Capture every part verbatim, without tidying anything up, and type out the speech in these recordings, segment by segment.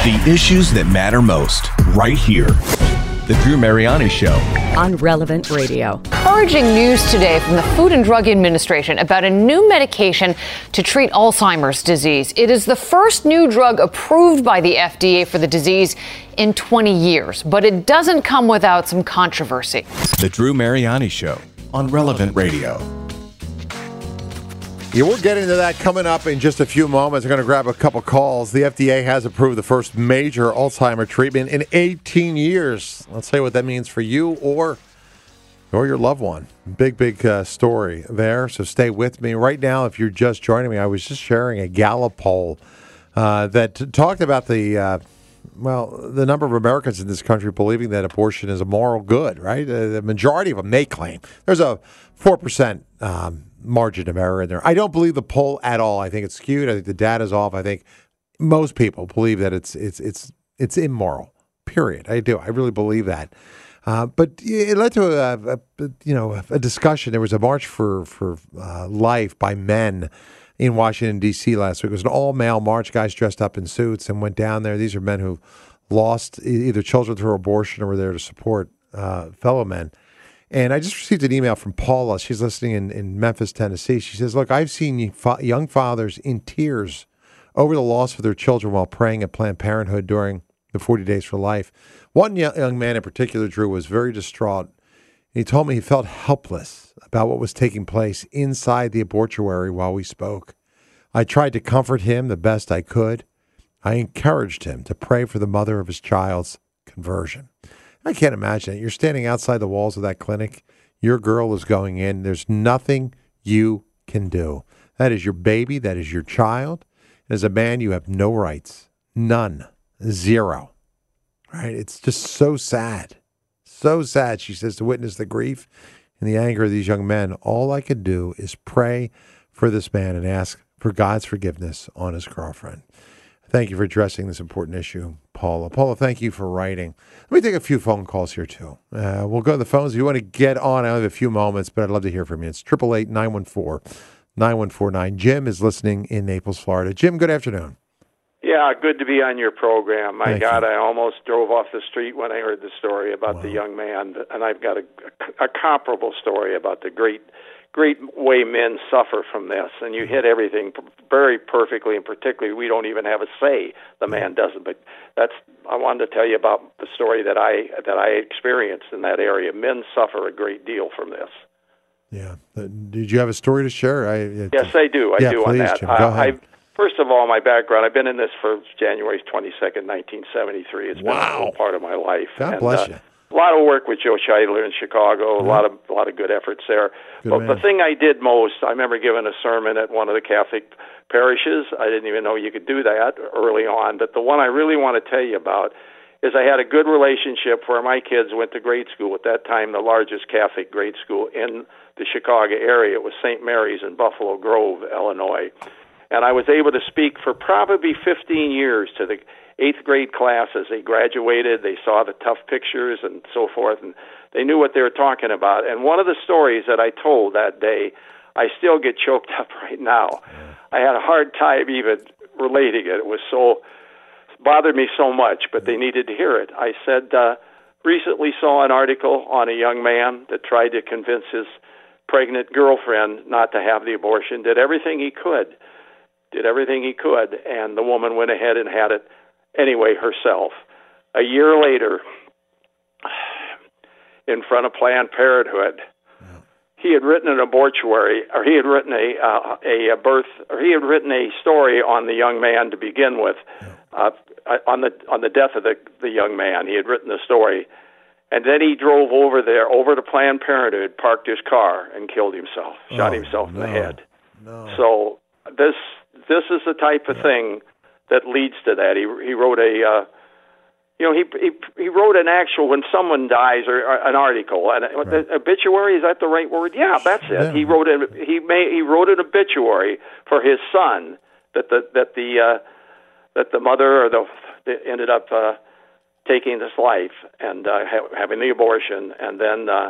The issues that matter most, right here. The Drew Mariani Show. On Relevant Radio. Encouraging news today from the Food and Drug Administration about a new medication to treat Alzheimer's disease. It is the first new drug approved by the F D A for the disease in twenty years, but it doesn't come without some controversy. The Drew Mariani Show on Relevant Radio. Yeah, we'll get into that coming up in just a few moments. We're going to grab a couple calls. The F D A has approved the first major Alzheimer treatment in eighteen years. Let's say what that means for you or or your loved one. Big, big uh, story there, so stay with me. Right now, if you're just joining me, I was just sharing a Gallup poll uh, that t- talked about the, uh, well, the number of Americans in this country believing that abortion is a moral good, right? Uh, the majority of them, they claim. There's a four percent um margin of error in there. I don't believe the poll at all. I think it's skewed. I think the data's off. I think most people believe that it's it's it's it's immoral. Period. I do. I really believe that. Uh, but it led to a, a you know a discussion. There was a march for for uh, life by men in Washington D C last week. It was an all male march. Guys dressed up in suits and went down there. These are men who lost either children through abortion or were there to support uh, fellow men. And I just received an email from Paula. She's listening in, in Memphis, Tennessee. She says, look, I've seen young fathers in tears over the loss of their children while praying at Planned Parenthood during the forty Days for Life. One young man in particular, Drew, was very distraught. He told me he felt helpless about what was taking place inside the abortuary while we spoke. I tried to comfort him the best I could. I encouraged him to pray for the mother of his child's conversion. I can't imagine it. You're standing outside the walls of that clinic. Your girl is going in. There's nothing you can do. That is your baby. That is your child. And as a man, you have no rights. None. Zero. Right? It's just so sad. So sad, she says, to witness the grief and the anger of these young men. All I could do is pray for this man and ask for God's forgiveness on his girlfriend. Thank you for addressing this important issue, Paula. Paula, thank you for writing. Let me take a few phone calls here, too. Uh, we'll go to the phones. If you want to get on, I have a few moments, but I'd love to hear from you. It's eight eight eight, nine one four, nine one four nine. Jim is listening in Naples, Florida. Jim, good afternoon. Yeah, good to be on your program. My Thank God, you. I almost drove off the street when I heard the story about Wow. the young man, and I've got a, a comparable story about the great great way men suffer from this, and you hit everything very perfectly, and particularly we don't even have a say. The man doesn't, but that's I wanted to tell you about the story that I that I experienced in that area. Men suffer a great deal from this. Yeah. Uh, did you have a story to share? I, it, Yes, I do. I yeah, do please, on that. Jim. Go Uh, ahead. I, first of all, my background, I've been in this for January twenty-second, nineteen seventy-three. It's been Wow. a whole part of my life. God and, bless uh, you. A lot of work with Joe Scheidler in Chicago, a lot of a lot of good efforts there. Good but man. the thing I did most, I remember giving a sermon at one of the Catholic parishes. I didn't even know you could do that early on. But the one I really want to tell you about is I had a good relationship where my kids went to grade school. At that time, the largest Catholic grade school in the Chicago area. It was Saint Mary's in Buffalo Grove, Illinois. And I was able to speak for probably fifteen years to the eighth grade class as they graduated. They saw the tough pictures and so forth, and they knew what they were talking about. And one of the stories that I told that day, I still get choked up right now. I had a hard time even relating it. It was so, bothered me so much, but they needed to hear it. I said, uh, recently saw an article on a young man that tried to convince his pregnant girlfriend not to have the abortion, did everything he could, did everything he could, and the woman went ahead and had it anyway herself. A year later, in front of Planned Parenthood, yeah. he had written an obituary, or he had written a uh, a birth, or he had written a story on the young man to begin with, yeah. uh, on the on the death of the the young man. He had written the story, and then he drove over there, over to Planned Parenthood, parked his car, and killed himself, shot oh, himself no. in the head. No. So this this is the type of yeah. thing that leads to that. He he wrote a, uh, you know, he he he wrote an actual when someone dies or, or an article, and right. the obituary, is that the right word? Yeah, that's it. Yeah. He wrote a, he made he wrote an obituary for his son that the that the uh, that the mother or the, the ended up uh, taking his life and uh, ha- having the abortion, and then uh,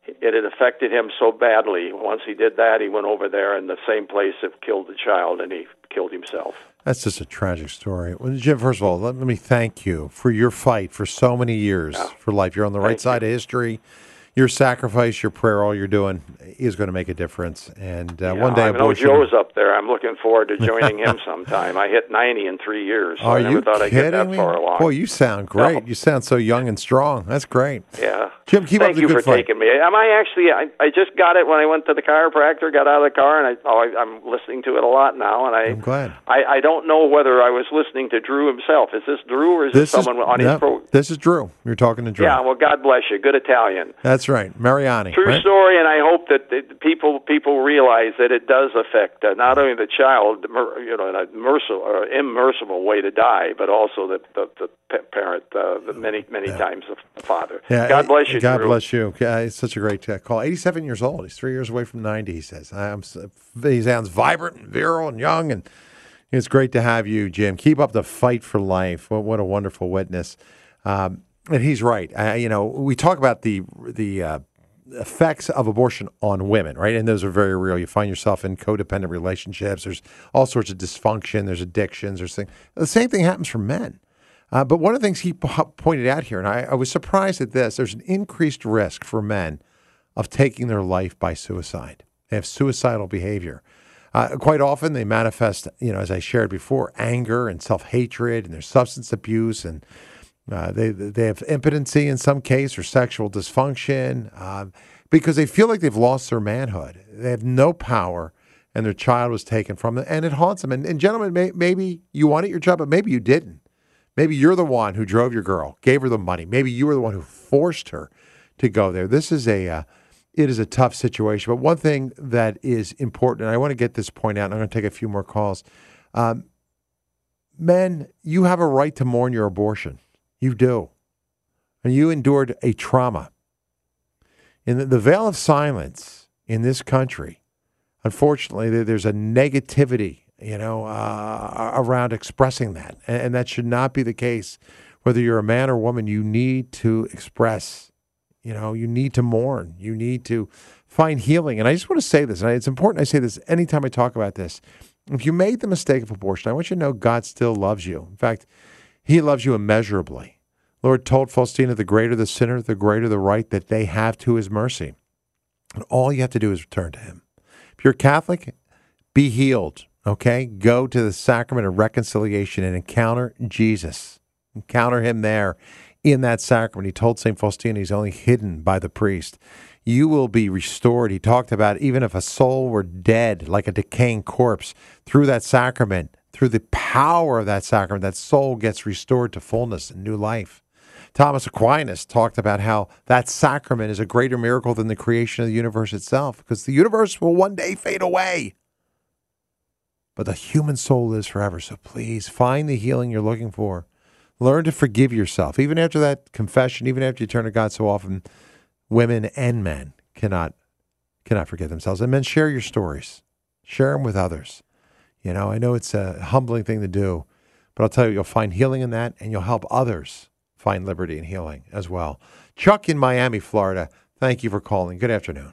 it had affected him so badly. Once he did that, he went over there in the same place that killed the child, and he killed himself. That's just a tragic story. Well, Jim, first of all, let, let me thank you for your fight for so many years yeah. for life. You're on the right Thank side you. of history. Your sacrifice, your prayer, all you're doing is going to make a difference. And uh, Yeah, one day, I know abortion. Joe's up there. I'm looking forward to joining him sometime. I hit ninety in three years, so Are I never you thought I'd kidding get that me? far along. Boy, you sound great. No. You sound so young and strong. That's great. Yeah. Jim, keep Thank up the you good for fight. taking me. Am I actually? I, I just got it when I went to the chiropractor. Got out of the car, and I, oh, I I'm listening to it a lot now. And I, I'm glad. I, I don't know whether I was listening to Drew himself. Is this Drew or is This this is, someone on no, his pro? This is Drew. You're talking to Drew. Yeah. Well, God bless you. Good Italian. That's right. Mariani. True right? story, and I hope that the people people realize that it does affect uh, not only the child, mer- you know, in a merciful or immersible way to die, but also the the, the pa- parent, uh, the many many Yeah. times the father. Yeah, God bless you. God Drew. bless you. Yeah, it's such a great uh, call. eighty-seven years old. He's three years away from ninety, he says. I'm, s- he sounds vibrant and virile and young, and it's great to have you, Jim. Keep up the fight for life. What, what a wonderful witness. Um, and he's right. Uh, you know, we talk about the the uh, effects of abortion on women, right? And those are very real. You find yourself in codependent relationships. There's all sorts of dysfunction. There's addictions. There's things. The same thing happens for men. Uh, but one of the things he po- pointed out here, and I, I was surprised at this, there's an increased risk for men of taking their life by suicide. They have suicidal behavior. Uh, quite often they manifest, you know, as I shared before, anger and self-hatred, and there's substance abuse, and uh, they they have impotency in some case or sexual dysfunction uh, because they feel like they've lost their manhood. They have no power, and their child was taken from them, and it haunts them. And, and gentlemen, may, maybe you wanted your child, but maybe you didn't. Maybe you're the one who drove your girl, gave her the money. Maybe you were the one who forced her to go there. This is a, uh, it is a tough situation. But one thing that is important, and I want to get this point out, and I'm going to take a few more calls. Um, men, you have a right to mourn your abortion. You do. And you endured a trauma. In the, the veil of silence in this country, unfortunately, there, there's a negativity you know, uh, around expressing that. And, and that should not be the case. Whether you're a man or woman, you need to express, you know, you need to mourn. You need to find healing. And I just want to say this, and it's important I say this anytime I talk about this. If you made the mistake of abortion, I want you to know God still loves you. In fact, he loves you immeasurably. Lord told Faustina, the greater the sinner, the greater the right that they have to his mercy. And all you have to do is return to him. If you're Catholic, be healed. Okay, go to the sacrament of reconciliation and encounter Jesus. Encounter him there in that sacrament. He told Saint Faustina he's only hidden by the priest. You will be restored. He talked about even if a soul were dead, like a decaying corpse, through that sacrament, through the power of that sacrament, that soul gets restored to fullness and new life. Thomas Aquinas talked about how that sacrament is a greater miracle than the creation of the universe itself, because the universe will one day fade away. But the human soul lives forever. So please find the healing you're looking for. Learn to forgive yourself. Even after that confession, even after you turn to God, so often women and men cannot cannot forgive themselves. And men, share your stories. Share them with others. You know, I know it's a humbling thing to do, but I'll tell you, you'll find healing in that, and you'll help others find liberty and healing as well. Chuck in Miami, Florida, thank you for calling. Good afternoon.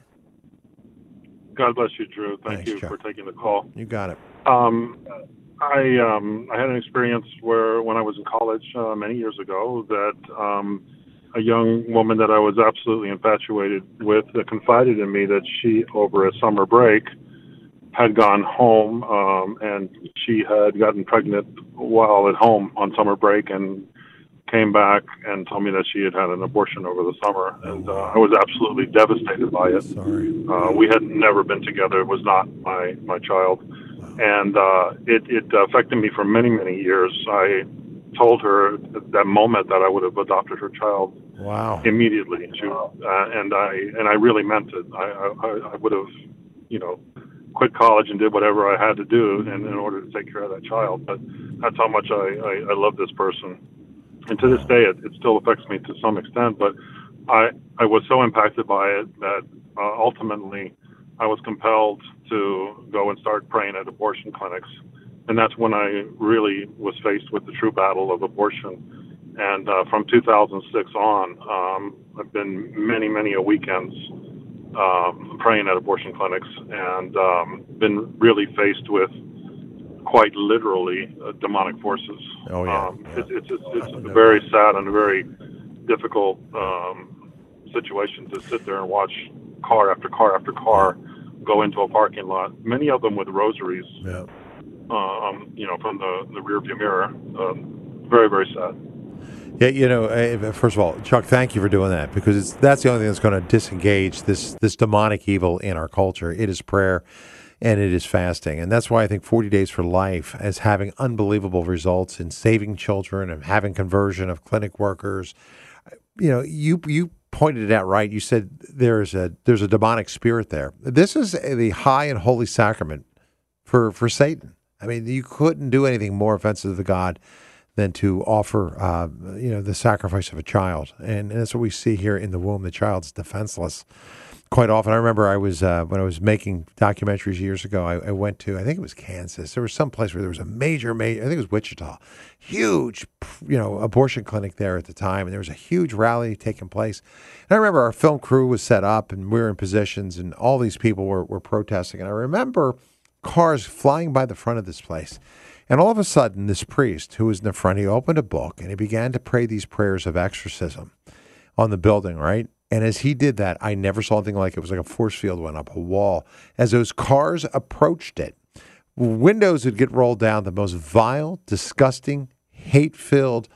God bless you, Drew. Thank Thanks, you Chuck. for taking the call. You got it. Um, I um, I had an experience where when I was in college uh, many years ago that um, a young woman that I was absolutely infatuated with uh, confided in me that she, over a summer break, had gone home um, and she had gotten pregnant while at home on summer break and came back and told me that she had had an abortion over the summer. And uh, I was absolutely devastated by it. Sorry. Uh, we had never been together. It was not my, my child. And uh, it, it affected me for many, many years. I told her at that moment that I would have adopted her child Wow. immediately. She, uh, and I and I really meant it. I, I, I would have, you know, quit college and did whatever I had to do in, in order to take care of that child. But that's how much I, I, I love this person. And to this day, it, it still affects me to some extent. But I I was so impacted by it that uh, ultimately I was compelled to go and start praying at abortion clinics. And that's when I really was faced with the true battle of abortion. And uh, from two thousand six on, um, I've been many, many a weekends um, praying at abortion clinics, and um, been really faced with quite literally uh, demonic forces. Oh, yeah. Um, yeah. It's, it's, it's, it's Oh, a no very doubt. sad and a very difficult um, situation to sit there and watch car after car after car go into a parking lot, many of them with rosaries, Yeah. um, you know, from the, the rearview mirror. Um, very, very sad. Yeah, you know, uh, first of all, Chuck, thank you for doing that, because it's that's the only thing that's going to disengage this this demonic evil in our culture. It is prayer, and it is fasting, and that's why I think forty Days for Life is having unbelievable results in saving children and having conversion of clinic workers. You know, you you pointed it out right. You said there's a there's a demonic spirit there. This is the high and holy sacrament for for Satan. I mean, you couldn't do anything more offensive to God than to offer, uh, you know, the sacrifice of a child. And, and that's what we see here in the womb. The child's defenseless. Quite often, I remember I was, uh, when I was making documentaries years ago, I, I went to, I think it was Kansas. There was some place where there was a major, major, I think it was Wichita, huge, you know, abortion clinic there at the time. And there was a huge rally taking place. And I remember our film crew was set up and we were in positions and all these people were, were protesting. And I remember cars flying by the front of this place. And all of a sudden, this priest who was in the front, he opened a book and he began to pray these prayers of exorcism on the building, right? And as he did that, I never saw anything like it. It was like a force field went up, a wall. As those cars approached it, windows would get rolled down. The most vile, disgusting, hate-filled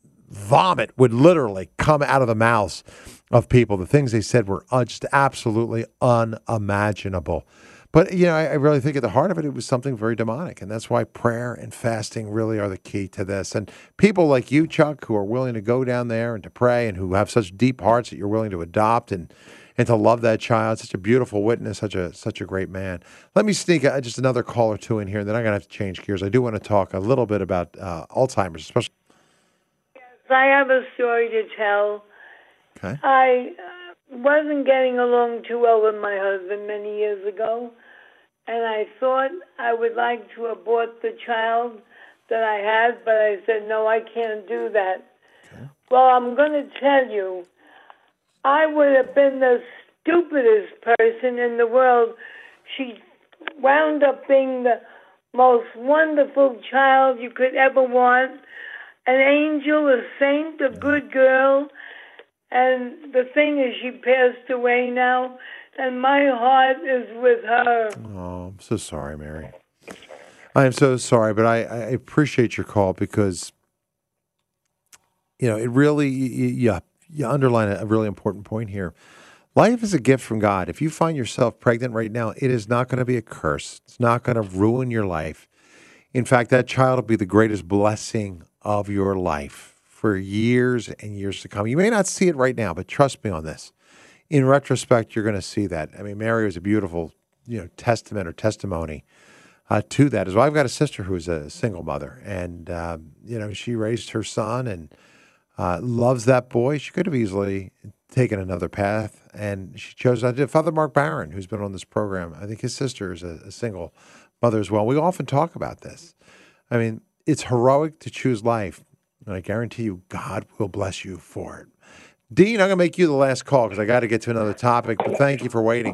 vomit would literally come out of the mouths of people. The things they said were uh, just absolutely unimaginable. But, you know, I, I really think at the heart of it, it was something very demonic. And that's why prayer and fasting really are the key to this. And people like you, Chuck, who are willing to go down there and to pray and who have such deep hearts that you're willing to adopt and, and to love that child, such a beautiful witness, such a such a great man. Let me sneak uh, just another call or two in here, and then I'm going to have to change gears. I do want to talk a little bit about uh, Alzheimer's, especially. Yes, I have a story to tell. Okay. I uh, wasn't getting along too well with my husband many years ago, and I thought I would like to abort the child that I had, but I said, no, I can't do that. Okay. Well, I'm going to tell you, I would have been the stupidest person in the world. She wound up being the most wonderful child you could ever want, an angel, a saint, a good girl. And the thing is, she passed away now, and my heart is with her. Oh, I'm so sorry, Mary. I am so sorry, but I, I appreciate your call because, you know, it really, you, you, you underline a really important point here. Life is a gift from God. If you find yourself pregnant right now, it is not going to be a curse. It's not going to ruin your life. In fact, that child will be the greatest blessing of your life for years and years to come. You may not see it right now, but trust me on this. In retrospect, you're going to see that. I mean, Mary was a beautiful, you know, testament or testimony uh, to that as well. I've got a sister who's a single mother, and uh, you know, she raised her son and uh, loves that boy. She could have easily taken another path, and she chose. I did. Father Mark Barron, who's been on this program, I think his sister is a, a single mother as well. We often talk about this. I mean, it's heroic to choose life. And I guarantee you, God will bless you for it. Dean, I'm going to make you the last call because I got to get to another topic, but thank you for waiting.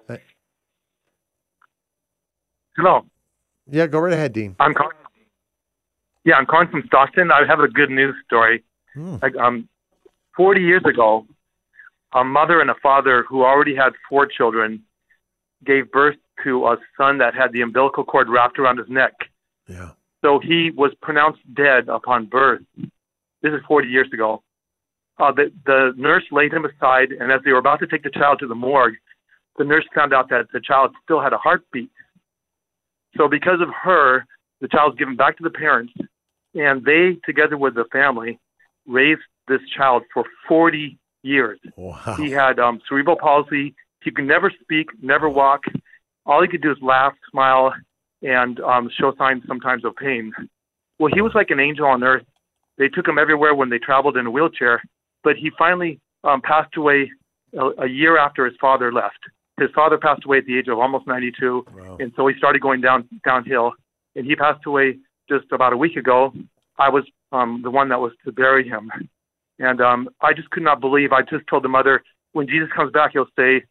Hello. Yeah, go right ahead, Dean. I'm calling. Yeah, I'm calling from Stockton. I have a good news story. Hmm. Like, um, forty years ago, a mother and a father who already had four children gave birth to a son that had the umbilical cord wrapped around his neck. Yeah. So he was pronounced dead upon birth. This is forty years ago. Uh, the, the nurse laid him aside, and as they were about to take the child to the morgue, the nurse found out that the child still had a heartbeat. So because of her, the child was given back to the parents, and they, together with the family, raised this child for forty years. Wow. He had um, cerebral palsy. He could never speak, never walk. All he could do is laugh, smile, and um, show signs sometimes of pain. Well, he was like an angel on earth. They took him everywhere when they traveled in a wheelchair, but he finally um, passed away a, a year after his father left. His father passed away at the age of almost ninety-two, Wow. and so he started going down downhill, and he passed away just about a week ago. I was um, the one that was to bury him, and um, I just could not believe. I just told the mother, when Jesus comes back, he'll say,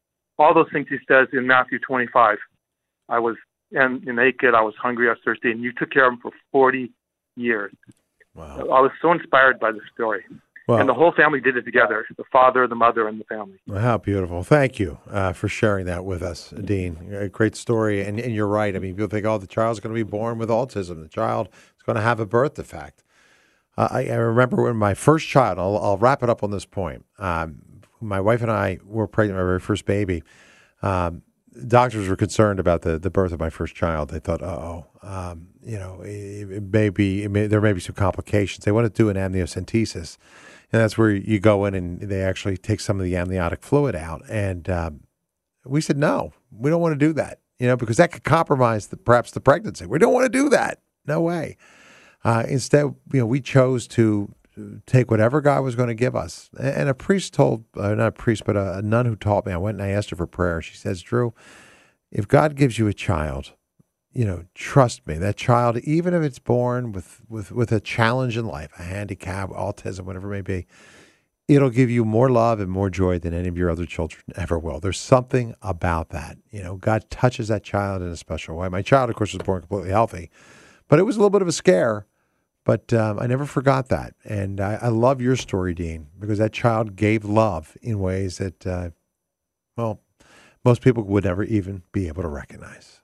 all those things he says in Matthew twenty-five. I was and, and naked, I was hungry, I was thirsty, and you took care of him for forty years. Wow. I was so inspired by the story. Well, and the whole family did it together, the father, the mother, and the family. Well, how beautiful. Thank you uh, for sharing that with us, Dean. A great story. And, and you're right. I mean, people think, oh, the child's going to be born with autism. The child is going to have a birth defect. Uh, I, I remember when my first child, I'll, I'll wrap it up on this point. Um, my wife and I were pregnant with my very first baby. Um, doctors were concerned about the, the birth of my first child. They thought, uh-oh, um, you know, it, it may be, it may, there may be some complications. They want to do an amniocentesis. And that's where you go in and they actually take some of the amniotic fluid out. And um, we said, no, we don't want to do that, you know, because that could compromise the, perhaps the pregnancy. We don't want to do that. No way. Uh, instead, you know, we chose to take whatever God was going to give us. And a priest told, uh, not a priest, but a, a nun who taught me, I went and I asked her for prayer. She says, Drew, if God gives you a child, you know, trust me, that child, even if it's born with, with, with a challenge in life, a handicap, autism, whatever it may be, it'll give you more love and more joy than any of your other children ever will. There's something about that. You know, God touches that child in a special way. My child, of course, was born completely healthy, but it was a little bit of a scare. But um, I never forgot that. And I, I love your story, Dean, because that child gave love in ways that, uh, well, most people would never even be able to recognize.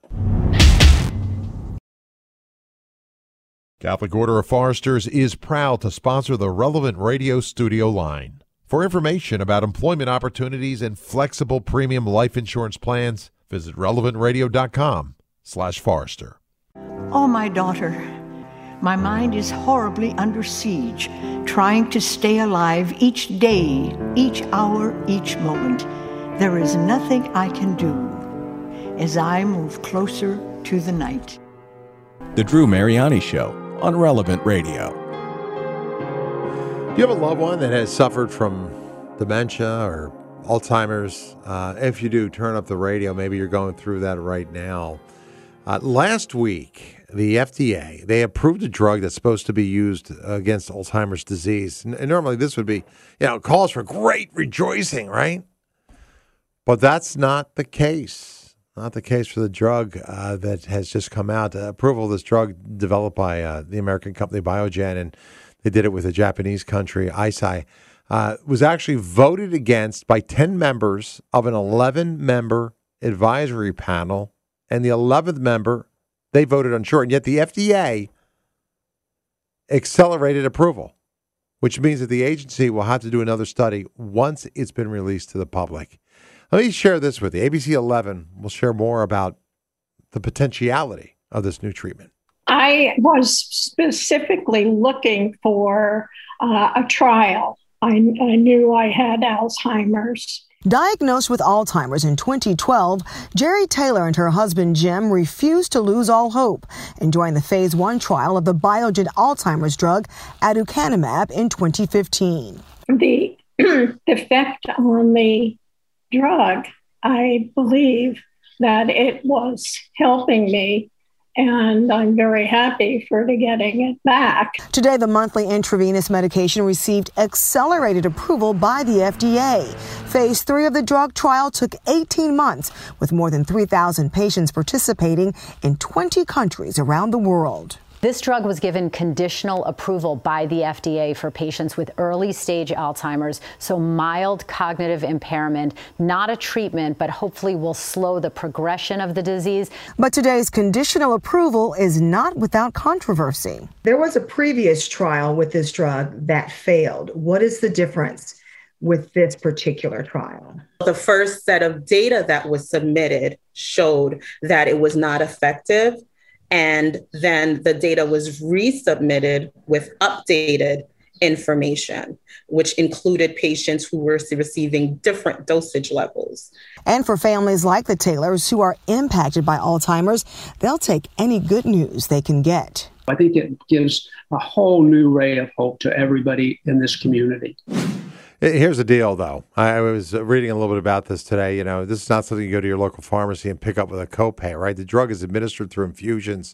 Catholic Order of Foresters is proud to sponsor the Relevant Radio studio line. For information about employment opportunities and flexible premium life insurance plans, visit relevantradio.com slash Forester. Oh, my daughter, my mind is horribly under siege, trying to stay alive each day, each hour, each moment. There is nothing I can do as I move closer to the night. The Drew Mariani Show on Relevant Radio. Do you have a loved one that has suffered from dementia or Alzheimer's? Uh, if you do, turn up the radio. Maybe you're going through that right now. Uh, last week, the F D A, they approved a drug that's supposed to be used against Alzheimer's disease. And normally this would be, you know, cause for great rejoicing, right? But that's not the case. Not the case for the drug uh, that has just come out. Uh, approval of this drug developed by uh, the American company Biogen, and they did it with a Japanese country, Eisai, uh, was actually voted against by ten members of an eleven-member advisory panel, and the eleventh member, they voted unsure. And yet the F D A accelerated approval, which means that the agency will have to do another study once it's been released to the public. Let me share this with you. A B C eleven will share more about the potentiality of this new treatment. I was specifically looking for uh, a trial. I, I knew I had Alzheimer's. Diagnosed with Alzheimer's in twenty twelve, Jerry Taylor and her husband Jim refused to lose all hope and joined the phase one trial of the Biogen Alzheimer's drug aducanumab in twenty fifteen. The effect on the drug, I believe that it was helping me, and I'm very happy for getting it back. Today, the monthly intravenous medication received accelerated approval by the F D A. Phase three of the drug trial took eighteen months, with more than three thousand patients participating in twenty countries around the world. This drug was given conditional approval by the F D A for patients with early stage Alzheimer's, so mild cognitive impairment, not a treatment, but hopefully will slow the progression of the disease. But today's conditional approval is not without controversy. There was a previous trial with this drug that failed. What is the difference with this particular trial? The first set of data that was submitted showed that it was not effective. And then the data was resubmitted with updated information, which included patients who were receiving different dosage levels. And for families like the Taylors who are impacted by Alzheimer's, they'll take any good news they can get. I think it gives a whole new ray of hope to everybody in this community. Here's the deal, though. I was reading a little bit about this today. You know, this is not something you go to your local pharmacy and pick up with a copay, right? The drug is administered through infusions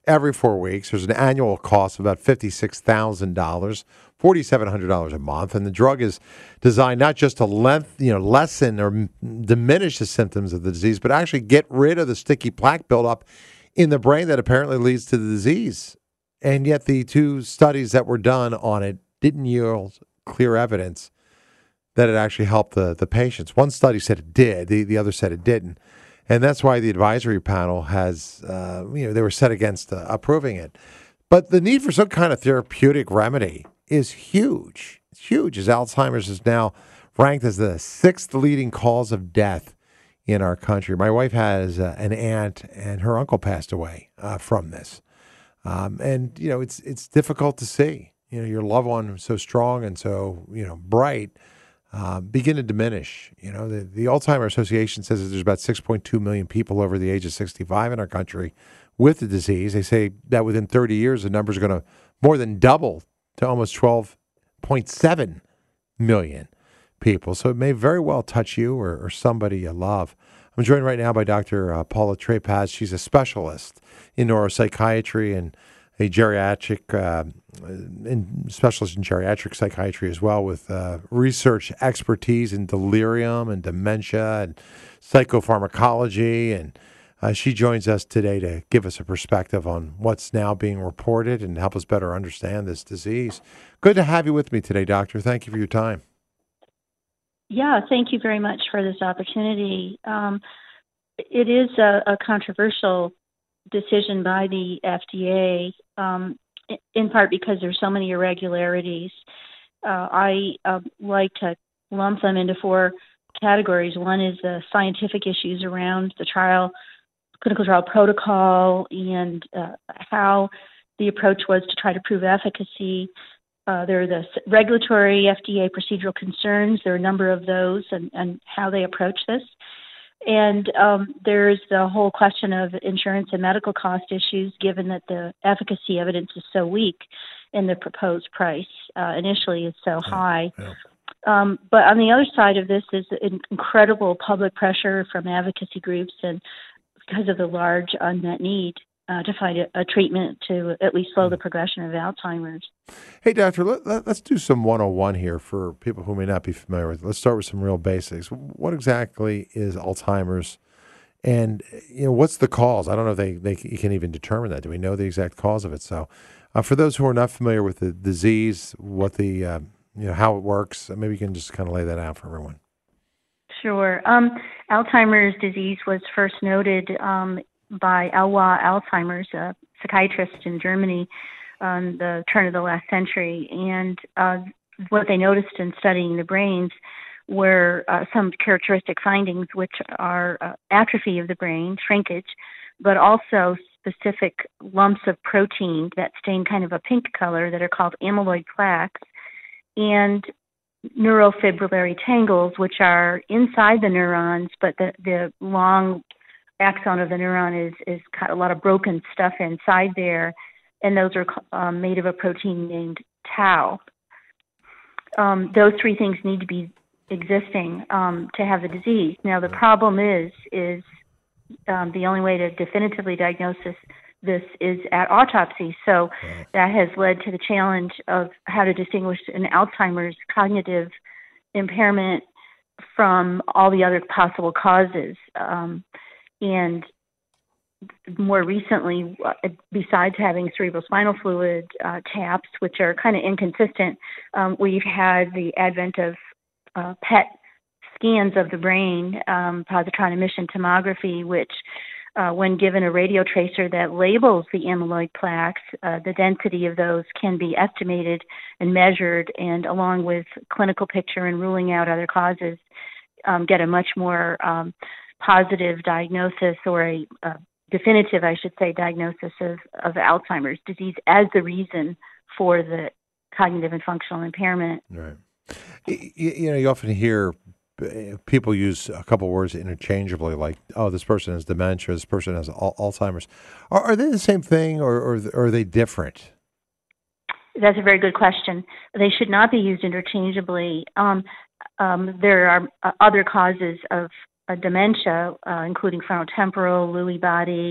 every four weeks. There's an annual cost of about fifty-six thousand dollars, four thousand seven hundred dollars a month, and the drug is designed not just to length, you know, lessen or m- diminish the symptoms of the disease, but actually get rid of the sticky plaque buildup in the brain that apparently leads to the disease. And yet the two studies that were done on it didn't yield clear evidence that it actually helped the, the patients. One study said it did, the, the other said it didn't. And that's why the advisory panel has, uh, you know, they were set against uh, approving it. But the need for some kind of therapeutic remedy is huge. It's huge, as Alzheimer's is now ranked as the sixth leading cause of death in our country. My wife has uh, an aunt, and her uncle passed away uh, from this. Um, and, you know, it's it's difficult to see, you know, your loved one so strong and so, you know, bright, Uh, begin to diminish. You know, the, the Alzheimer's Association says that there's about six point two million people over the age of sixty-five in our country with the disease. They say that within thirty years, the number is going to more than double to almost twelve point seven million people. So it may very well touch you or, or somebody you love. I'm joined right now by Doctor Uh, Paula Trepaz. She's a specialist in neuropsychiatry and a geriatric, uh, in specialist in geriatric psychiatry as well, with uh, research expertise in delirium and dementia and psychopharmacology. And uh, she joins us today to give us a perspective on what's now being reported and help us better understand this disease. Good to have you with me today, Doctor. Thank you for your time. Yeah, thank you very much for this opportunity. Um, it is a, a controversial decision by the F D A, um, in part because there's so many irregularities. Uh, I uh, like to lump them into four categories. One is the scientific issues around the trial, clinical trial protocol, and uh, how the approach was to try to prove efficacy. Uh, there are the regulatory F D A procedural concerns. There are a number of those, and, and how they approach this. And um, there's the whole question of insurance and medical cost issues, given that the efficacy evidence is so weak and the proposed price uh, initially is so high. Yeah. Um, but on the other side of this is incredible public pressure from advocacy groups, and because of the large unmet need uh, to find a, a treatment to at least slow the progression of Alzheimer's. Hey, Doctor, let, let, let's do some one oh one here for people who may not be familiar with it. Let's start with some real basics. What exactly is Alzheimer's, and you know what's the cause? I don't know if they, they you can even determine that. Do we know the exact cause of it? So uh, for those who are not familiar with the disease, what the uh, you know how it works, maybe you can just kind of lay that out for everyone. Sure. Um, Alzheimer's disease was first noted um, by Elwa Alzheimer's, a psychiatrist in Germany, on the turn of the last century. And uh, what they noticed in studying the brains were uh, some characteristic findings, which are uh, atrophy of the brain, shrinkage, but also specific lumps of protein that stain kind of a pink color that are called amyloid plaques, and neurofibrillary tangles, which are inside the neurons, but the, the long axon of the neuron is, is got a lot of broken stuff inside there, and those are um, made of a protein named tau. Um, those three things need to be existing um, to have the disease. Now, the problem is, is um, the only way to definitively diagnose this, this is at autopsy. So that has led to the challenge of how to distinguish an Alzheimer's cognitive impairment from all the other possible causes. Um, and more recently, besides having cerebrospinal fluid uh, taps, which are kind of inconsistent, um, we've had the advent of uh, P E T scans of the brain, um, positron emission tomography, which uh, when given a radio tracer that labels the amyloid plaques, uh, the density of those can be estimated and measured, and along with clinical picture and ruling out other causes, um, get a much more um, positive diagnosis, or a, a definitive, I should say, diagnosis of, of Alzheimer's disease as the reason for the cognitive and functional impairment. Right. You, you know, you often hear people use a couple words interchangeably, like, oh, this person has dementia, this person has al- Alzheimer's. Are, are they the same thing, or, or, or are they different? That's a very good question. They should not be used interchangeably. Um, um, there are uh, other causes of uh, dementia, uh, including frontotemporal, Lewy body,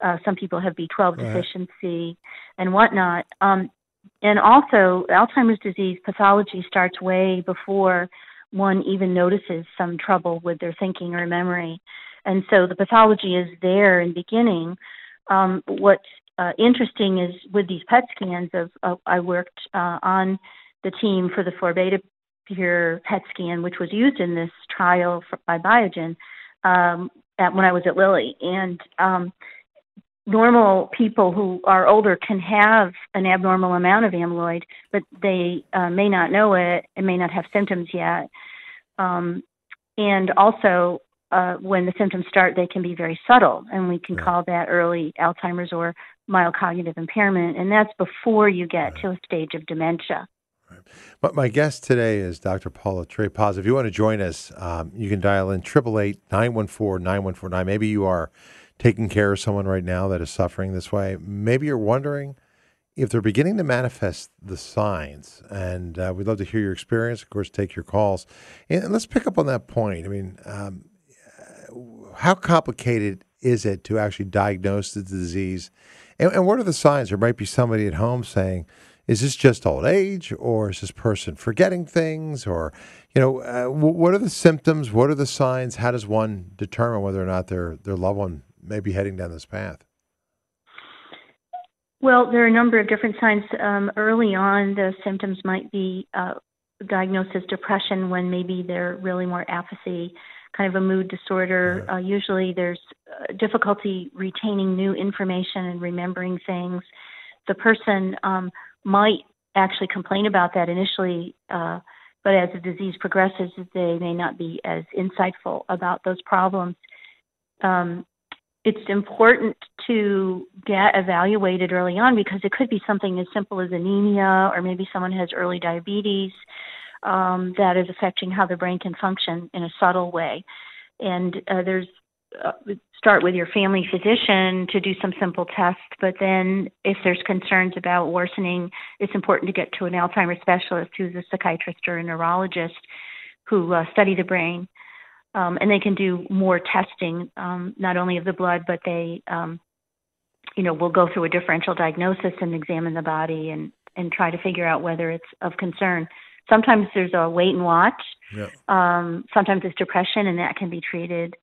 Uh, some people have B twelve Right. deficiency and whatnot. Um, and also, Alzheimer's disease pathology starts way before one even notices some trouble with their thinking or memory. And so the pathology is there in beginning. Um, what's uh, interesting is with these P E T scans, of, of I worked uh, on the team for the Forbeta Pure P E T scan, which was used in this trial for, by Biogen um, at, when I was at Lilly. And um, normal people who are older can have an abnormal amount of amyloid, but they uh, may not know it and may not have symptoms yet. Um, and also, uh, when the symptoms start, they can be very subtle, and we can right. call that early Alzheimer's or mild cognitive impairment, and that's before you get right. to a stage of dementia. But my guest today is Doctor Paula Trepaz. If you want to join us, um, you can dial in eight eight eight, nine one four, nine one four nine. Maybe you are taking care of someone right now that is suffering this way. Maybe you're wondering if they're beginning to manifest the signs, and uh, we'd love to hear your experience. Of course, take your calls. And let's pick up on that point. I mean, um, how complicated is it to actually diagnose the disease? And, and what are the signs? There might be somebody at home saying, is this just old age, or is this person forgetting things, or, you know, uh, what are the symptoms? What are the signs? How does one determine whether or not their their loved one may be heading down this path? Well, there are a number of different signs. Um, early on, the symptoms might be uh, diagnosed as depression when maybe they're really more apathy, kind of a mood disorder. Uh, usually there's uh, difficulty retaining new information and remembering things. The person um, might actually complain about that initially, uh, but as the disease progresses, they may not be as insightful about those problems. Um, it's important to get evaluated early on because it could be something as simple as anemia, or maybe someone has early diabetes um, that is affecting how the brain can function in a subtle way. And uh, there's uh, start with your family physician to do some simple tests, but then if there's concerns about worsening, it's important to get to an Alzheimer's specialist who's a psychiatrist or a neurologist who uh, study the brain. Um, and they can do more testing, um, not only of the blood, but they, um, you know, will go through a differential diagnosis and examine the body and, and try to figure out whether it's of concern. Sometimes there's a wait and watch. Yeah. Um, sometimes it's depression, and that can be treated.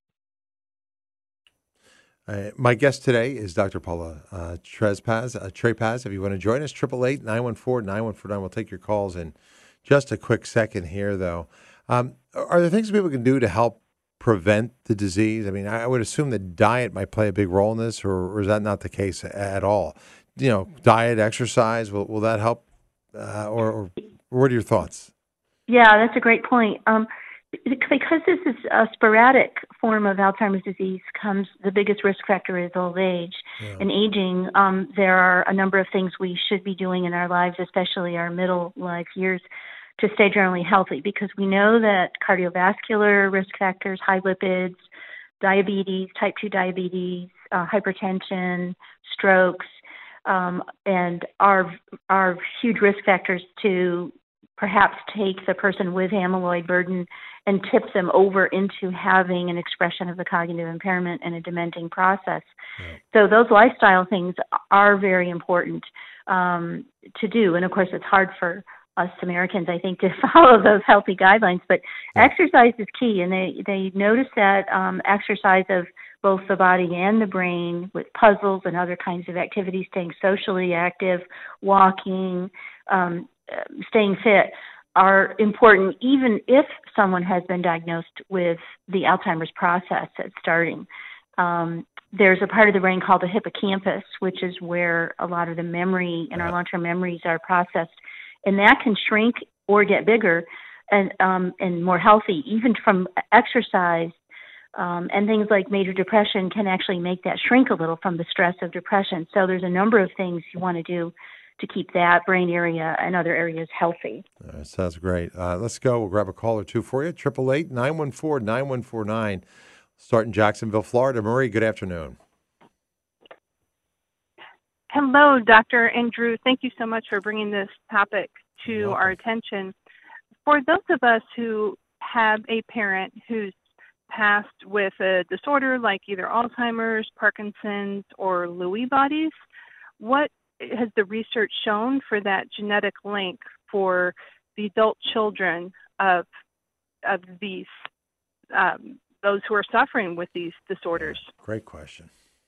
Uh, my guest today is Doctor Paula uh, Trepaz. Uh, Trepaz. If you want to join us, eight eight eight, nine one four, nine one four nine. We'll take your calls in just a quick second here, though. Um, are there things people can do to help prevent the disease? I mean, I would assume that diet might play a big role in this, or, or is that not the case at all? You know, diet, exercise, will will that help? Uh, or, or what are your thoughts? Yeah, that's a great point. Um, because this is a sporadic form of Alzheimer's disease, comes the biggest risk factor is old age. Yeah. And aging, um, there are a number of things we should be doing in our lives, especially our middle life years, to stay generally healthy, because we know that cardiovascular risk factors, high lipids, diabetes, type two diabetes, uh, hypertension, strokes, um, and are are huge risk factors to perhaps take the person with amyloid burden and tip them over into having an expression of the cognitive impairment and a dementing process. Right. So those lifestyle things are very important um, to do. And of course, it's hard for us Americans, I think, to follow those healthy guidelines, but yeah. exercise is key. And they, they notice that um, exercise of both the body and the brain with puzzles and other kinds of activities, staying socially active, walking, um, staying fit, are important even if someone has been diagnosed with the Alzheimer's process that's starting. Um, there's a part of the brain called the hippocampus, which is where a lot of the memory and our long-term memories are processed. And that can shrink or get bigger and um, and more healthy, even from exercise. Um, and things like major depression can actually make that shrink a little from the stress of depression. So there's a number of things you want to do to keep that brain area and other areas healthy. All right, sounds great. Uh, let's go. We'll grab a call or two for you. eight eight eight, nine one four, nine one four nine. Start in Jacksonville, Florida. Marie, good afternoon. Hello, Doctor Andrew. Thank you so much for bringing this topic to our attention. For those of us who have a parent who's passed with a disorder like either Alzheimer's, Parkinson's, or Lewy bodies. What has the research shown for that genetic link for the adult children of of these um, those who are suffering with these disorders? Great question.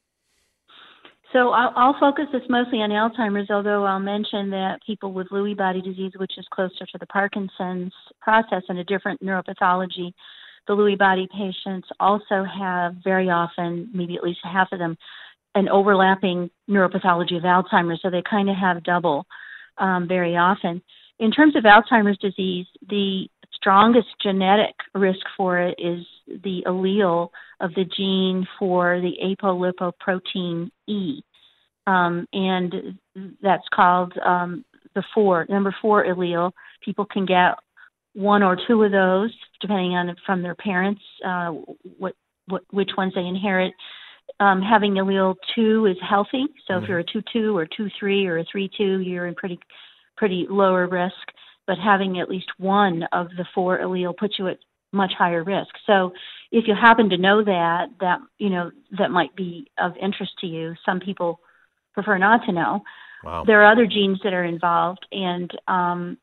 So I'll, I'll focus this mostly on Alzheimer's, although I'll mention that people with Lewy body disease, which is closer to the Parkinson's process and a different neuropathology, the Lewy body patients also have very often, maybe at least half of them, an overlapping neuropathology of Alzheimer's, so they kind of have double um, very often. In terms of Alzheimer's disease, the strongest genetic risk for it is the allele of the gene for the apolipoprotein E, um, and that's called um, the four, number four allele. People can get one or two of those, depending on from their parents, uh, what, what which ones they inherit. Um, having allele two is healthy, so mm-hmm. if you're a two two or two three or a three two, you're in pretty pretty lower risk. But having at least one of the four allele puts you at much higher risk. So if you happen to know that, that, you know, that might be of interest to you. Some people prefer not to know. Wow. There are other genes that are involved, and um,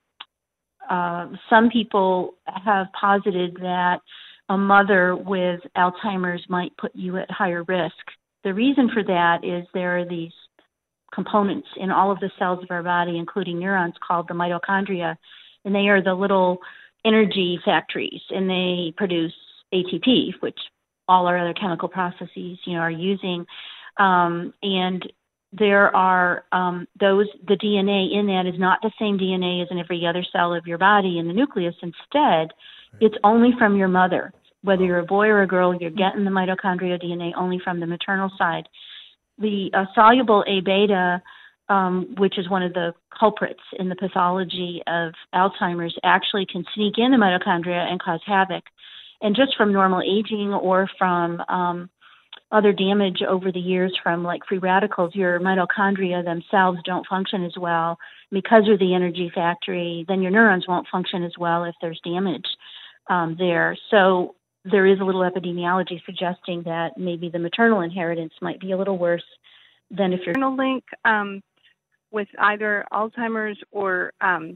uh, some people have posited that a mother with Alzheimer's might put you at higher risk. The reason for that is there are these components in all of the cells of our body, including neurons, called the mitochondria, and they are the little energy factories, and they produce A T P, which all our other chemical processes, you know, are using. Um, and there are um, those, the D N A in that is not the same D N A as in every other cell of your body in the nucleus. Instead, it's only from your mother. Whether you're a boy or a girl, you're getting the mitochondrial D N A only from the maternal side. The uh, soluble A beta, um, which is one of the culprits in the pathology of Alzheimer's, actually can sneak in the mitochondria and cause havoc. And just from normal aging or from um, other damage over the years from like free radicals, your mitochondria themselves don't function as well because of the energy factory. Then your neurons won't function as well if there's damage um, there. So there is a little epidemiology suggesting that maybe the maternal inheritance might be a little worse than if you're... Maternal link um, with either Alzheimer's or um,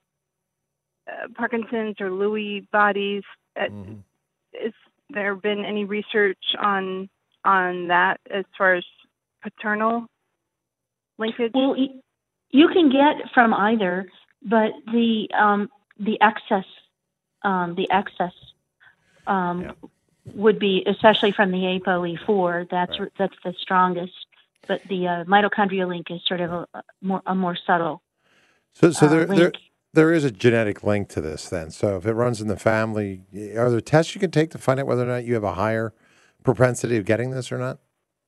uh, Parkinson's or Lewy bodies. Uh, mm-hmm. Is there been any research on on that as far as paternal linkage? Well, you can get from either, but the um, the excess um, the excess Um, yeah. would be, especially from the A P O E four, that's right. that's the strongest. But the uh, mitochondrial link is sort of a, a more a more subtle. So, so uh, there, link. there there is a genetic link to this. Then, so if it runs in the family, are there tests you can take to find out whether or not you have a higher propensity of getting this or not?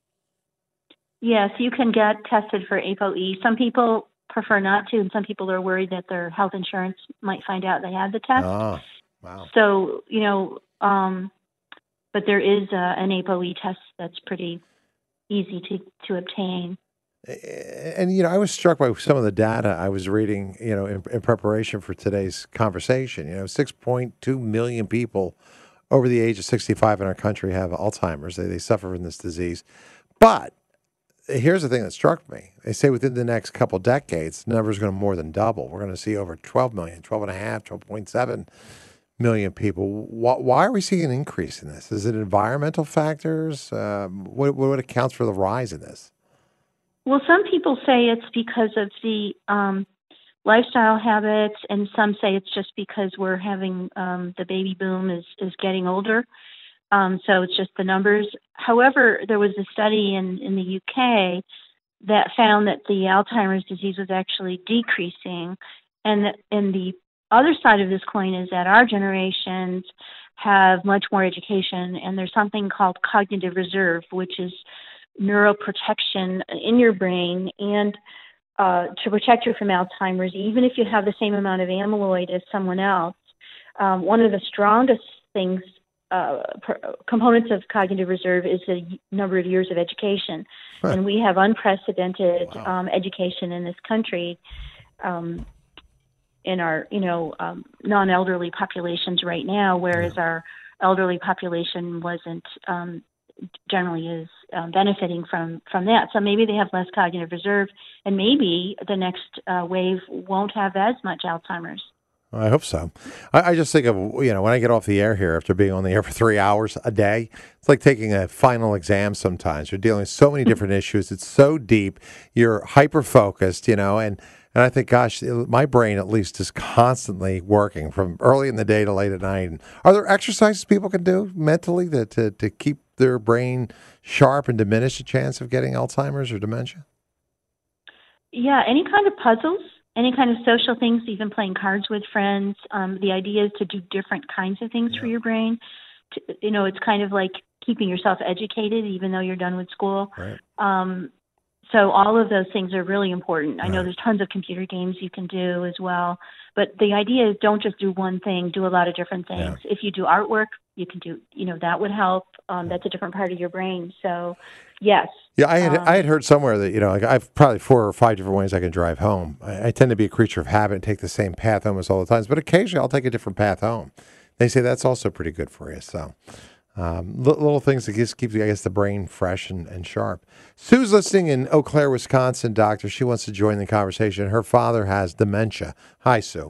Yes, you can get tested for A P O E. Some people prefer not to, and some people are worried that their health insurance might find out they had the test. Oh, wow. So you know. Um, but there is uh, an A P O E test that's pretty easy to, to obtain. And, you know, I was struck by some of the data I was reading, you know, in, in preparation for today's conversation. You know, six point two million people over the age of sixty-five in our country have Alzheimer's. They, they suffer from this disease. But here's the thing that struck me. They say within the next couple decades, the number is going to more than double. We're going to see over twelve million, twelve and a half, twelve point seven million people. Why are we seeing an increase in this? Is it environmental factors? Um, what, what accounts for the rise in this? Well, some people say it's because of the um, lifestyle habits, and some say it's just because we're having um, the baby boom is, is getting older. Um, so it's just the numbers. However, there was a study in, in the U K that found that the Alzheimer's disease was actually decreasing, and that in the other side of this coin is that our generations have much more education, and there's something called cognitive reserve, which is neuroprotection in your brain, and uh, to protect you from Alzheimer's, even if you have the same amount of amyloid as someone else. Um, one of the strongest things, uh, pr- components of cognitive reserve is the number of years of education, huh. and we have unprecedented wow. um, education in this country. Um, in our, you know, um, non-elderly populations right now, whereas yeah. our, elderly population wasn't um, generally is um, benefiting from, from that. So maybe they have less cognitive reserve, and maybe the next uh, wave won't have as much Alzheimer's. I hope so. I, I just think of, you know, when I get off the air here after being on the air for three hours a day, it's like taking a final exam sometimes. You're dealing with so many different issues. It's so deep. You're hyper-focused, you know, and, and I think, gosh, my brain at least is constantly working from early in the day to late at night. And are there exercises people can do mentally to, to, to keep their brain sharp and diminish the chance of getting Alzheimer's or dementia? Yeah, any kind of puzzles. Any kind of social things, even playing cards with friends. Um, the idea is to do different kinds of things yeah. for your brain. To, you know, it's kind of like keeping yourself educated, even though you're done with school. Right. Um, so all of those things are really important. I right. know there's tons of computer games you can do as well. But the idea is don't just do one thing, do a lot of different things. Yeah. If you do artwork, you can do, you know, that would help. Um, that's a different part of your brain. So, yes. Yeah, I had um, I had heard somewhere that, you know, like I've probably four or five different ways I can drive home. I, I tend to be a creature of habit and take the same path almost all the times, but occasionally I'll take a different path home. They say that's also pretty good for you. So, um, li- little things that just keep, I guess, the brain fresh and, and sharp. Sue's listening in Eau Claire, Wisconsin, doctor. She wants to join the conversation. Her father has dementia. Hi, Sue.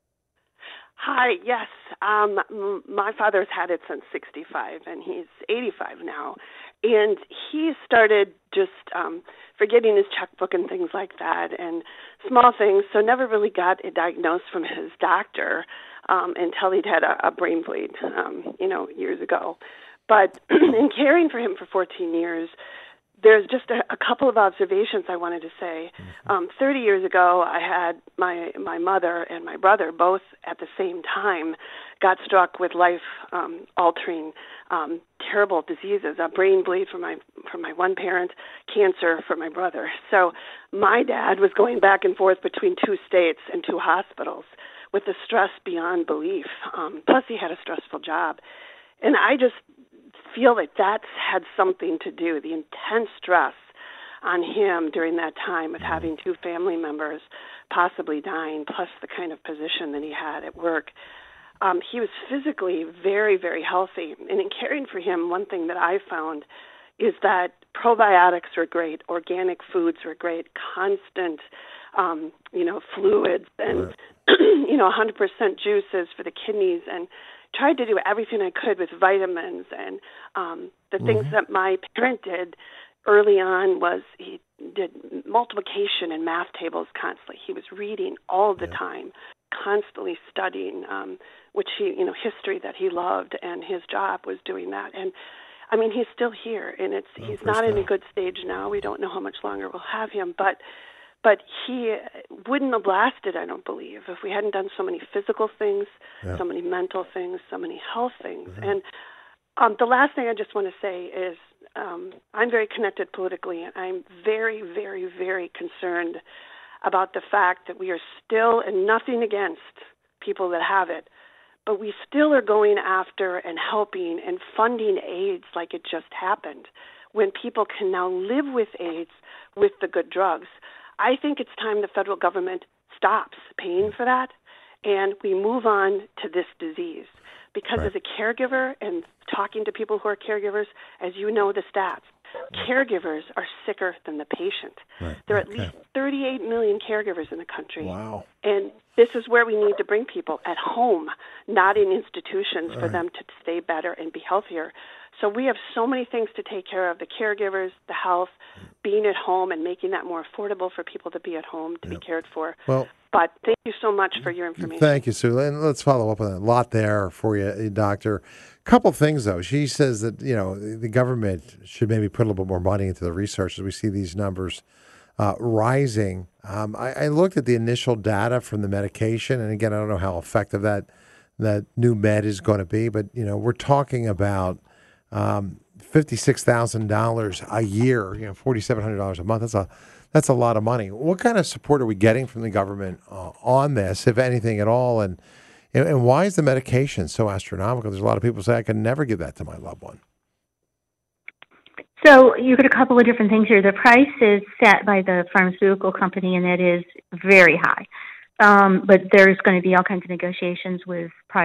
Hi, yes. Um, m- my father's had it since sixty-five, and he's eighty-five now. And he started just um, forgetting his checkbook and things like that, and small things, so never really got a diagnosis from his doctor um, until he'd had a, a brain bleed, um, you know, years ago. But in caring for him for fourteen years, there's just a, a couple of observations I wanted to say. Um, thirty years ago, I had my my mother and my brother both at the same time got struck with life-altering, um, um, terrible diseases, a brain bleed for my for my one parent, cancer for my brother. So my dad was going back and forth between two states and two hospitals with the stress beyond belief. Um, plus, he had a stressful job. And I just feel that that's had something to do, the intense stress on him during that time with having two family members possibly dying, plus the kind of position that he had at work. Um, he was physically very, very healthy. And in caring for him, one thing that I found is that probiotics were great, organic foods were great, constant, um, you know, fluids and, you know, one hundred percent juices for the kidneys, and tried to do everything I could with vitamins. And um, the mm-hmm. things that my parent did early on was he did multiplication and math tables constantly. He was reading all the yeah. time, constantly studying, um, which he, you know, history that he loved, and his job was doing that. And I mean, he's still here, and it's oh, he's not in a good stage now. We don't know how much longer we'll have him, but but he wouldn't have lasted, I don't believe, if we hadn't done so many physical things, yeah. so many mental things, so many health things. Mm-hmm. And um, the last thing I just want to say is um, I'm very connected politically, and I'm very, very, very concerned about the fact that we are still, and nothing against people that have it, but we still are going after and helping and funding AIDS like it just happened, when people can now live with AIDS with the good drugs. I think it's time the federal government stops paying for that and we move on to this disease. Because right. as a caregiver and talking to people who are caregivers, as you know the stats, caregivers are sicker than the patient. Right. There are at okay. least thirty-eight million caregivers in the country. Wow. And this is where we need to bring people at home, not in institutions, All for right. them to stay better and be healthier. So we have so many things to take care of, the caregivers, the health, being at home and making that more affordable for people to be at home, to yep. be cared for. Well, but thank you so much for your information. Thank you, Sue. And let's follow up on that. A lot there for you, Doctor. A couple things, though. She says that, you know, the government should maybe put a little bit more money into the research as we see these numbers uh, rising. Um, I, I looked at the initial data from the medication, and again, I don't know how effective that that new med is going to be, but, you know, we're talking about um, fifty-six thousand dollars a year, you know, forty-seven hundred dollars a month. That's a That's a lot of money. What kind of support are we getting from the government uh, on this, if anything at all? And, and and why is the medication so astronomical? There's a lot of people say I can never give that to my loved one. So you've got a couple of different things here. The price is set by the pharmaceutical company, and it is very high. Um, but there's going to be all kinds of negotiations with private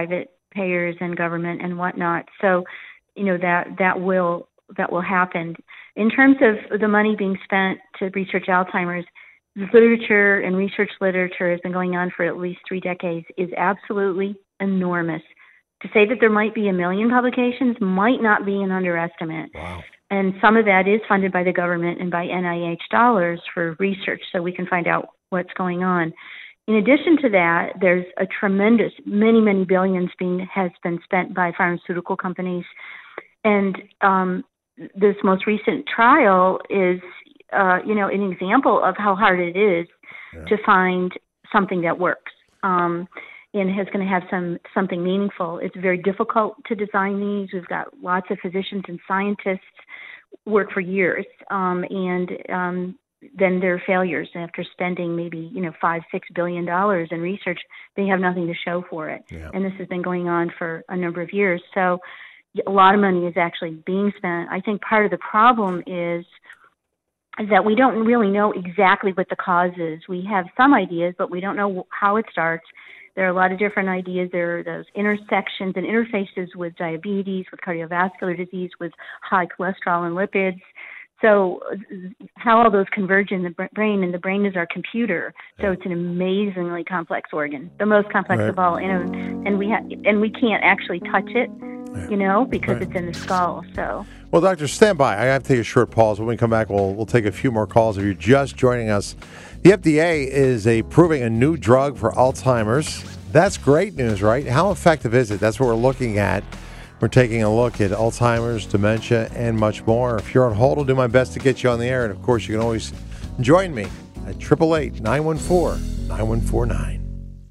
payers and government and whatnot. So, you know, that that will that will happen. In terms of the money being spent to research Alzheimer's, the literature and research literature has been going on for at least three decades, is absolutely enormous. To say that there might be a million publications might not be an underestimate. Wow. And some of that is funded by the government and by N I H dollars for research, so we can find out what's going on. In addition to that, there's a tremendous, many, many billions being has been spent by pharmaceutical companies. And um, this most recent trial is, uh, you know, an example of how hard it is yeah. to find something that works. Um, and is going to have some something meaningful. It's very difficult to design these. We've got lots of physicians and scientists work for years, um, and um, then there are failures. After spending maybe you know five, six billion dollars in research, they have nothing to show for it. Yeah. And this has been going on for a number of years. So a lot of money is actually being spent. I think part of the problem is is that we don't really know exactly what the cause is. We have some ideas, but we don't know how it starts. There are a lot of different ideas. There are those intersections and interfaces with diabetes, with cardiovascular disease, with high cholesterol and lipids. So how all those converge in the brain, and the brain is our computer. So it's an amazingly complex organ, the most complex right. of all. And, and we ha- and we can't actually touch it, you know, because right. it's in the skull. So. Well, doctor, stand by. I have to take a short pause. When we come back, we'll we'll take a few more calls. If you're just joining us, the F D A is approving a new drug for Alzheimer's. That's great news, right? How effective is it? That's what we're looking at. We're taking a look at Alzheimer's, dementia, and much more. If you're on hold, I'll do my best to get you on the air. And, of course, you can always join me at eight eight eight, nine one four, nine one four nine.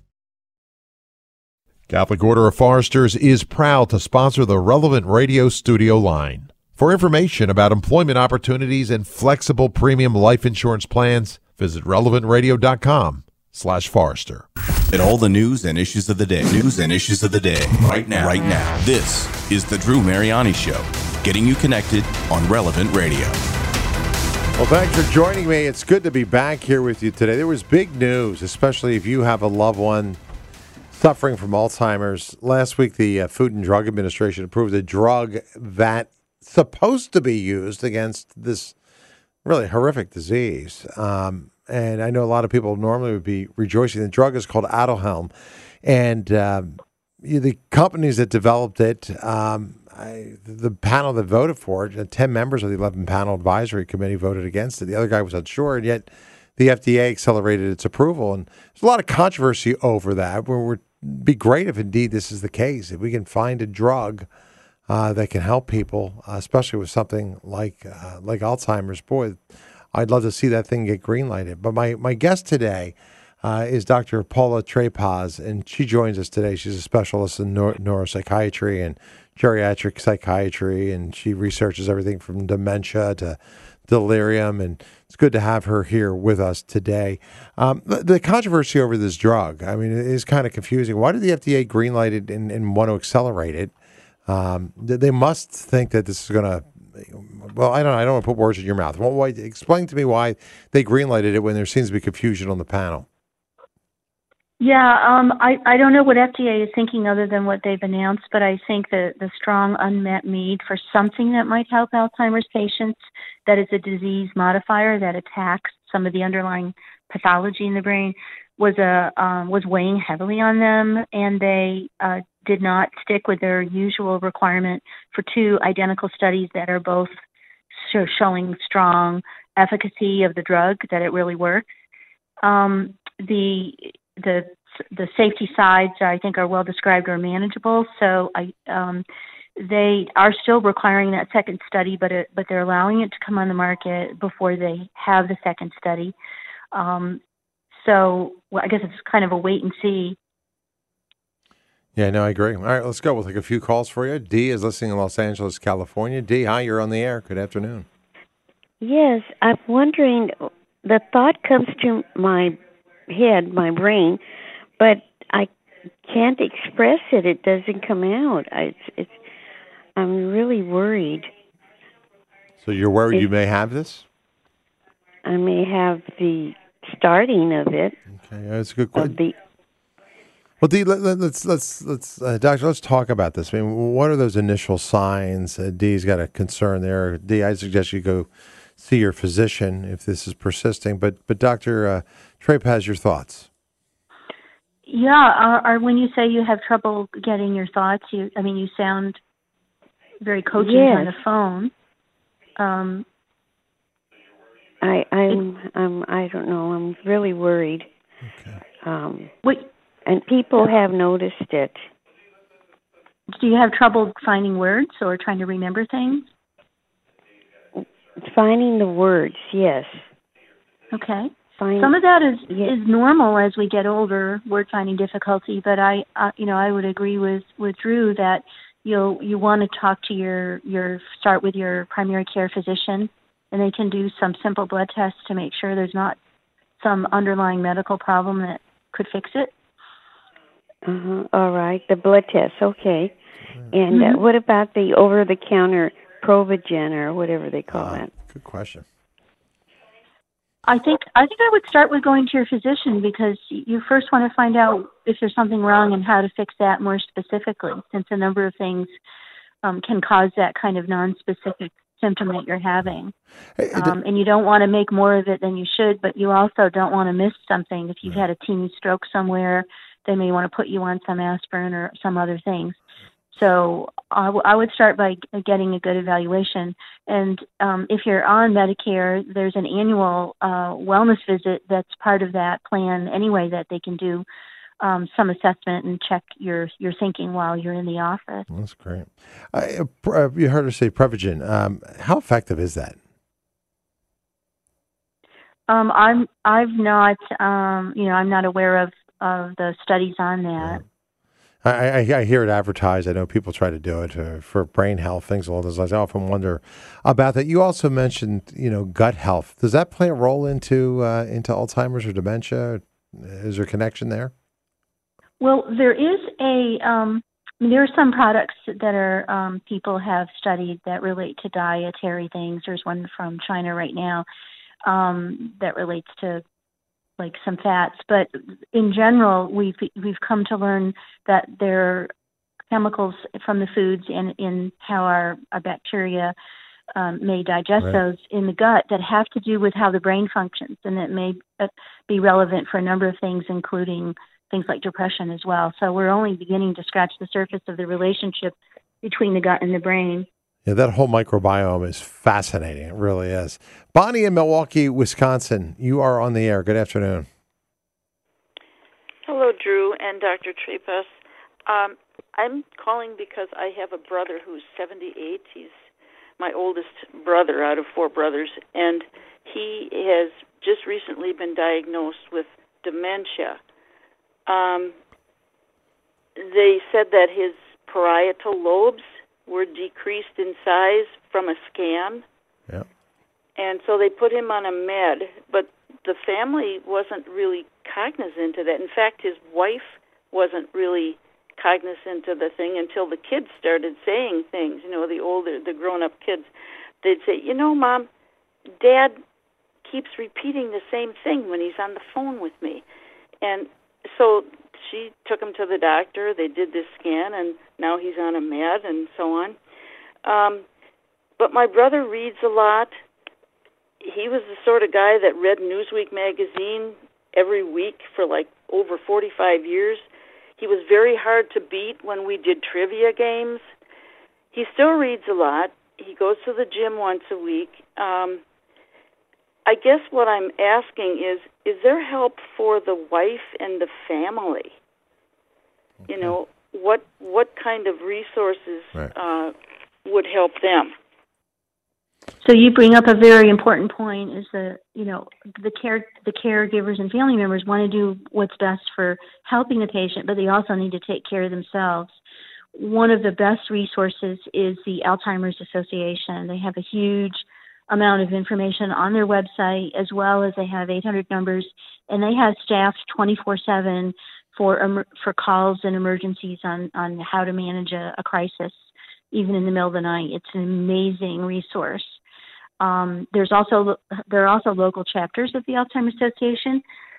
Catholic Order of Foresters is proud to sponsor the Relevant Radio studio line. For information about employment opportunities and flexible premium life insurance plans, visit relevant radio dot com slash Forester. And all the news and issues of the day. News and issues of the day. Right now. Right now. This is the Drew Mariani Show, getting you connected on Relevant Radio. Well, thanks for joining me. It's good to be back here with you today. There was big news, especially if you have a loved one suffering from Alzheimer's. Last week, the uh, Food and Drug Administration approved a drug that's supposed to be used against this really horrific disease. Um, and I know a lot of people normally would be rejoicing. The drug is called Aduhelm. And um, the companies that developed it, um, I, the panel that voted for it, uh, ten members of the eleven panel advisory committee voted against it. The other guy was unsure, and yet the F D A accelerated its approval. And there's a lot of controversy over that. It would be great if indeed this is the case. If we can find a drug uh, that can help people, uh, especially with something like uh, like Alzheimer's, boy, I'd love to see that thing get green-lighted. But my, my guest today uh, is Doctor Paula Trepaz, and she joins us today. She's a specialist in neuro- neuropsychiatry and geriatric psychiatry, and she researches everything from dementia to delirium, and it's good to have her here with us today. Um, the, the controversy over this drug, I mean, it is kind of confusing. Why did the F D A greenlight it and, and want to accelerate it? Um, they must think that this is going to, well, I don't know. I don't want to put words in your mouth. Well, why, explain to me why they greenlighted it when there seems to be confusion on the panel. Yeah, um, I, I don't know what F D A is thinking other than what they've announced, but I think that the strong unmet need for something that might help Alzheimer's patients, that is a disease modifier that attacks some of the underlying pathology in the brain, was a um, was weighing heavily on them, and they uh, did not stick with their usual requirement for two identical studies that are both show, showing strong efficacy of the drug, that it really works. Um, the the the safety sides, I think, are well described or manageable. So I um, they are still requiring that second study, but it, but they're allowing it to come on the market before they have the second study. Um, so well, I guess it's kind of a wait and see. Yeah, no, I agree. All right, let's go. We'll take a few calls for you. Dee is listening in Los Angeles, California. Dee, hi, you're on the air. Good afternoon. Yes, I'm wondering, the thought comes to my head, my brain, but I can't express it. It doesn't come out. I, it's, it's, I'm really worried. So you're worried it's, you may have this? I may have the starting of it. Okay, that's a good question. The, Well, Dee, let, let, let's let's let's uh, doctor, let's talk about this. I mean, what are those initial signs? Uh, Dee's got a concern there. Dee, I suggest you go see your physician if this is persisting. But but Doctor Uh, Trape has your thoughts. Yeah, or, or when you say you have trouble getting your thoughts, you I mean you sound very cogent Yes. on the phone. Um, I I'm I'm I don't know. I'm really worried. Okay. Um, what? And people have noticed it. Do you have trouble finding words or trying to remember things? Finding the words, yes. Okay. Find, Some of that is yeah. is normal as we get older, word finding difficulty. But I, uh, you know, I would agree with, with Drew that you'll you want to talk to your your start with your primary care physician, and they can do some simple blood tests to make sure there's not some underlying medical problem that could fix it. Uh-huh. All right, the blood test, okay. And Mm-hmm. uh, what about the over-the-counter Provigen or whatever they call Uh, that? good question. I think I think I would start with going to your physician because you first want to find out if there's something wrong and how to fix that more specifically, since a number of things um, can cause that kind of non-specific symptom that you're having. Hey, Um, and you don't want to make more of it than you should, but you also don't want to miss something. If you've had a teeny stroke somewhere, they may want to put you on some aspirin or some other things. So I, w- I would start by g- getting a good evaluation. And um, if you're on Medicare, there's an annual uh, wellness visit that's part of that plan anyway that they can do um, some assessment and check your, your thinking while you're in the office. That's great. I, uh, you heard her say Prevagen. Um, how effective is that? Um, I'm I've not um, you know I'm not aware of, of the studies on that. I, I, I hear it advertised. I know people try to do it uh, for brain health, things along those lines. I often wonder about that. You also mentioned, you know, gut health. Does that play a role into uh, into Alzheimer's or dementia? Is there a connection there? Well, there is a um, there are some products that are um, people have studied that relate to dietary things. There's one from China right now um, that relates to like some fats, but in general, we've we've come to learn that there are chemicals from the foods and in how our, our bacteria um, may digest Right. those in the gut that have to do with how the brain functions, and that may uh, be relevant for a number of things, including things like depression as well. So we're only beginning to scratch the surface of the relationship between the gut and the brain. Yeah, that whole microbiome is fascinating. It really is. Bonnie in Milwaukee, Wisconsin, you are on the air. Good afternoon. Hello, Drew and Doctor Trapas. Um, I'm calling because I have a brother who's seventy-eight. He's my oldest brother out of four brothers, and he has just recently been diagnosed with dementia. Um, they said that his parietal lobes were decreased in size from a scan. Yeah. And so they put him on a med, but the family wasn't really cognizant of that. In fact, his wife wasn't really cognizant of the thing until the kids started saying things, you know, the older, the grown-up kids. They'd say, you know, Mom, Dad keeps repeating the same thing when he's on the phone with me. And so she took him to the doctor. They did this scan, and now he's on a med and so on. Um, but my brother reads a lot. He was the sort of guy that read Newsweek magazine every week for like over forty-five years. He was very hard to beat when we did trivia games. He still reads a lot. He goes to the gym once a week. Um, I guess what I'm asking is, is there help for the wife and the family? Okay. You know, what what kind of resources right. uh, would help them? So you bring up a very important point: is the you know the care the caregivers and family members want to do what's best for helping the patient, but they also need to take care of themselves. One of the best resources is the Alzheimer's Association. They have a huge amount of information on their website, as well as they have eight hundred numbers, and they have staff twenty-four seven for um, for calls and emergencies on, on how to manage a, a crisis, even in the middle of the night. It's an amazing resource. Um, there's also there are also local chapters of the Alzheimer's Association.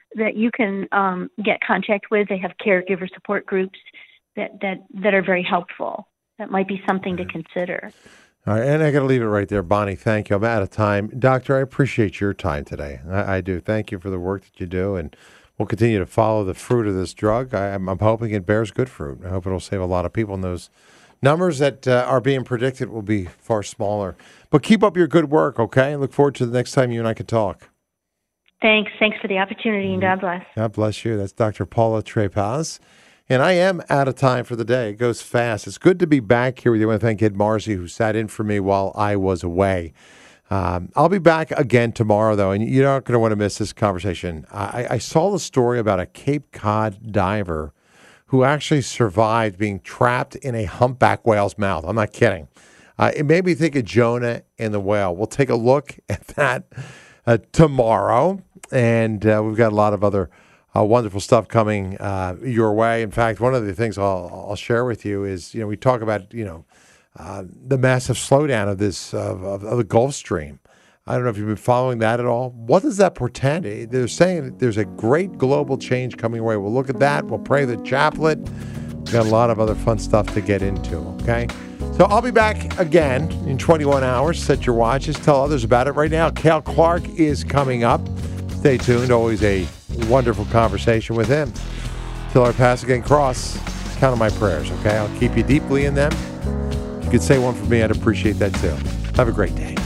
that you can um, get contact with. They have caregiver support groups that, that, that are very helpful. That might be something to consider. All right, and I got to leave it right there. Bonnie, thank you. I'm out of time. Doctor, I appreciate your time today. I, I do. Thank you for the work that you do, and we'll continue to follow the fruit of this drug. I, I'm, I'm hoping it bears good fruit. I hope it'll save a lot of people, and those numbers that uh, are being predicted will be far smaller. But keep up your good work, okay? I look forward to the next time you and I can talk. Thanks. Thanks for the opportunity, and God bless. God bless you. That's Doctor Paula Trepaz. And I am out of time for the day. It goes fast. It's good to be back here with you. I want to thank Ed Marcy, who sat in for me while I was away. Um, I'll be back again tomorrow, though, and you're not going to want to miss this conversation. I, I saw the story about a Cape Cod diver who actually survived being trapped in a humpback whale's mouth. I'm not kidding. Uh, it made me think of Jonah and the whale. We'll take a look at that uh, tomorrow, and uh, we've got a lot of other Uh, wonderful stuff coming uh, your way. In fact, one of the things I'll, I'll share with you is, you know, we talk about, you know, uh, the massive slowdown of this, of, of, of the Gulf Stream. I don't know if you've been following that at all. What does that portend? They're saying there's a great global change coming your way. We'll look at that. We'll pray the chaplet. We've got a lot of other fun stuff to get into, okay? So I'll be back again in twenty-one hours. Set your watches. Tell others about it. Right now, Cal Clark is coming up. Stay tuned. Always a wonderful conversation with him. Till our paths again cross, count on my prayers, okay? I'll keep you deeply in them. If you could say one for me, I'd appreciate that too. Have a great day.